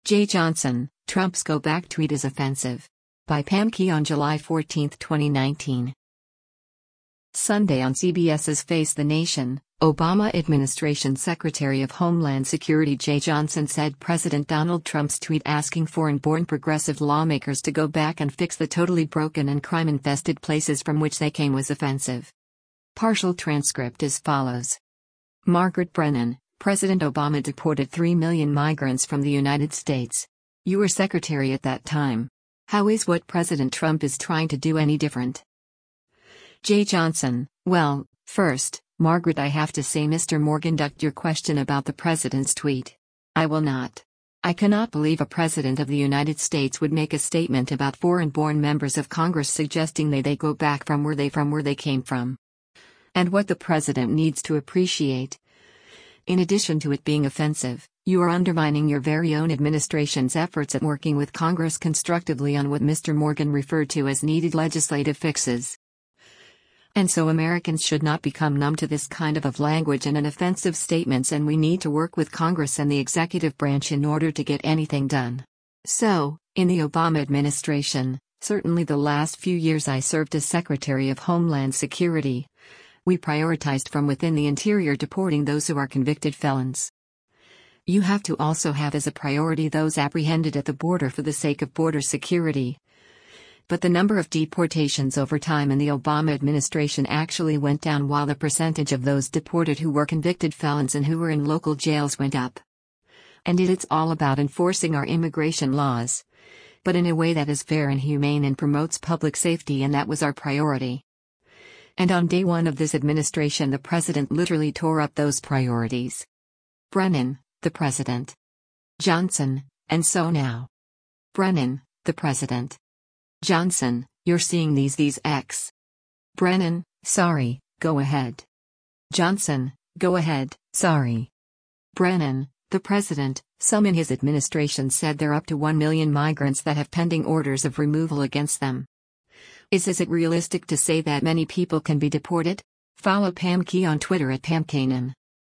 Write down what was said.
Jeh Johnson, Trump's Go Back tweet is offensive. By Pam Key on July 14, 2019. Sunday on CBS's Face the Nation, Obama administration Secretary of Homeland Security Jeh Johnson said President Donald Trump's tweet asking foreign-born progressive lawmakers to go back and fix the totally broken and crime-infested places from which they came was offensive. Partial transcript as follows. Margaret Brennan, President Obama deported 3 million migrants from the United States. You were secretary at that time. How is what President Trump is trying to do any different? Jeh Johnson, well, first, Margaret, I have to say Mr. Morgan ducked your question about the president's tweet. I will not. I cannot believe a president of the United States would make a statement about foreign-born members of Congress suggesting they go back from where they came from. And what the president needs to appreciate. In addition to it being offensive, you are undermining your very own administration's efforts at working with Congress constructively on what Mr. Morgan referred to as needed legislative fixes. And so Americans should not become numb to this kind of language and offensive statements, and we need to work with Congress and the executive branch in order to get anything done. So, in the Obama administration, certainly the last few years I served as Secretary of Homeland Security, we prioritized from within the interior deporting those who are convicted felons. You have to also have as a priority those apprehended at the border for the sake of border security. But the number of deportations over time in the Obama administration actually went down, while the percentage of those deported who were convicted felons and who were in local jails went up. And it's all about enforcing our immigration laws, but in a way that is fair and humane and promotes public safety, and that was our priority. And on day one of this administration, the president literally tore up those priorities. Brennan, the president. Johnson, and so now. Brennan, the president. Johnson, you're seeing these X. Brennan, sorry, go ahead. Johnson, go ahead, sorry. Brennan, the president, some in his administration said there are up to 1 million migrants that have pending orders of removal against them. Is it realistic to say that many people can be deported? Follow Pam Key on Twitter at PamKanan.